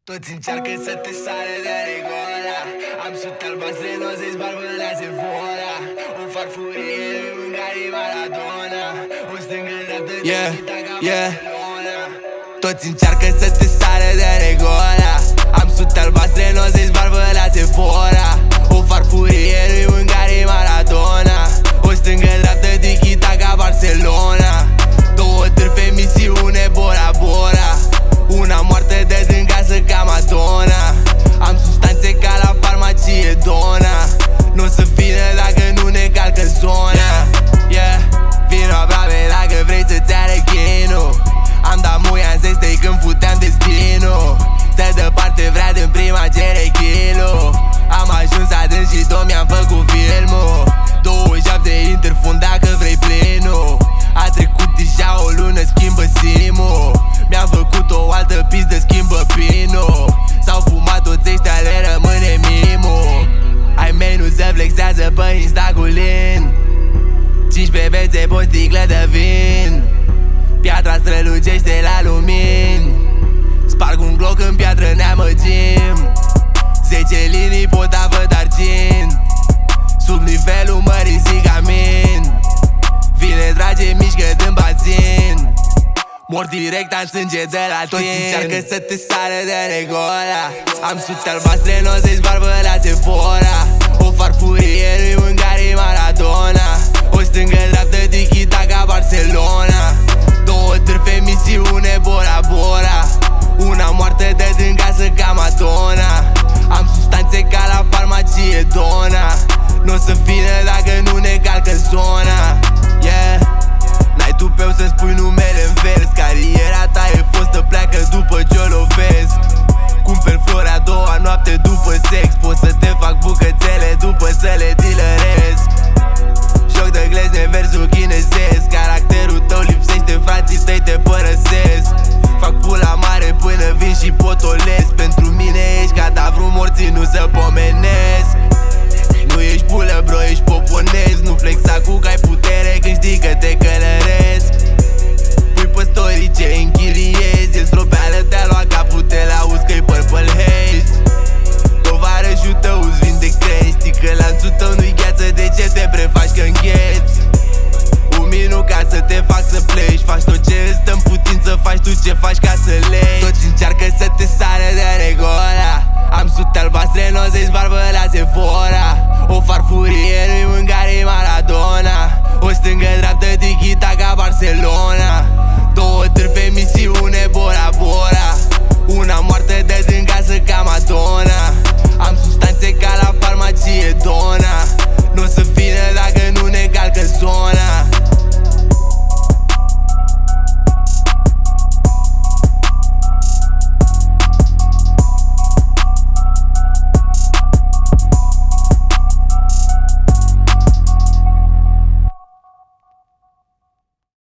Toți încearcă să te sare de regola. Am sut albastre, nu se-ți barbălează fora. Un farfurie, un Gary Maradona. Un stângă-dreaptă, Barcelona. Toți încearcă să te sare de regola. Am sut albastre, nu se-ți barbălează fora. Un farfurie, un Gary Maradona. Un stângă-dreaptă, Tiki-Taka, Barcelona. Două târfe, misiune, Bora Bora. Una moartă de în casă ca Madonna. Am substanțe ca la farmacie Dona. Nu o să fină dacă nu ne calcă zona. Vino aproape dacă vrei să-ți arăt chinul. Am dat muia în sextei când futeam destinul. Stă departe, vrea din prima cere kilo. Am ajuns adânc și tot mi-am făcut filmul. 27 interfund dacă vrei plinul. A trecut deja o lună, schimbă simul. Mi-am făcut o altă pistă, schimbă pinul. S-au fumat toți ăștia, le rămâne mimul. Ai mei nu se flexează pe Instagulin. 15 bețe pe o sticlă de vin. Piatra strălucește la lumini. Sparg un gloc în piatră, ne amăgim. 10 linii potavă d'argint. Sub nivelul mării zic amin. Vine drage, mișcă din bazin. Mor direct, am sânge de la tin. Toți încearcă să te sară de regola. Am sut albastre, nu se-ți barbălează fora. O farfurie, un Gary Maradona. O stângă-dreaptă, Tiki-Taka, Barcelona. Două târfe, misiune, Bora Bora. Una moartă